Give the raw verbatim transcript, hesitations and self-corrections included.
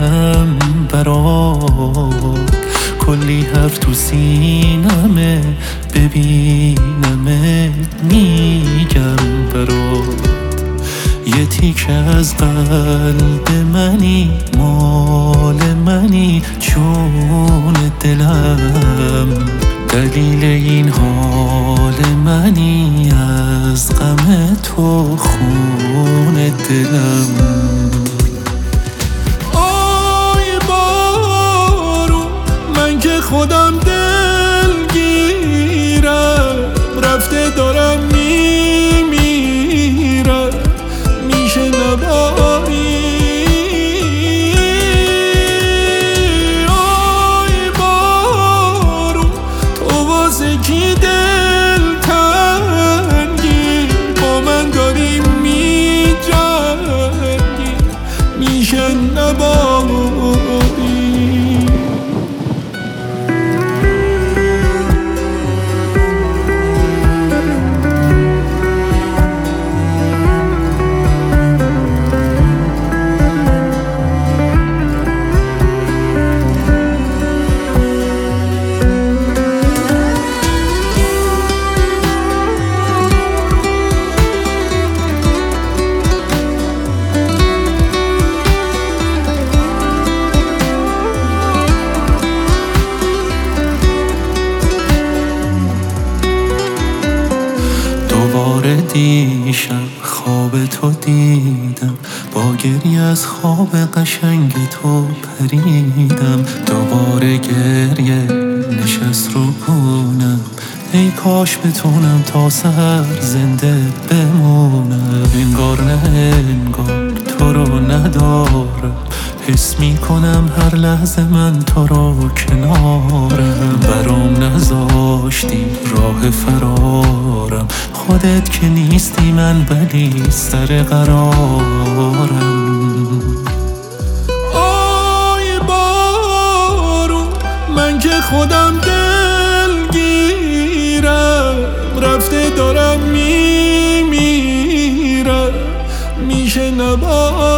میگم برات، کلی حرف تو سینمه، ببینمت میگم برات. یه تیکه از قلب منی، مال منی، چون دلم دلیل این حال منی، از غم تو خون دلم. آی بارون من که خودم دلگیرم، رفته دارم میمیرم، میشه نباری. آی بارون تو واسه کی دل تنگی، با من داری میجنگی، میشه نباری. دوباره دیشب خواب تو دیدم، با گریه از خواب قشنگ تو پریدم. دوباره گریه نشست رو گونم، ای کاش بتونم تا سحر زنده بمونم. انگار نه انگار تو رو ندارم، حس میکنم هر لحظه من تو رو کنارم. برام نذاشتی راه فرارم، خودت که نیستی من ولی سر قرارم. آی بارون من که خودم دلگیرم، رفته دارم میمیرم، میشه نباری.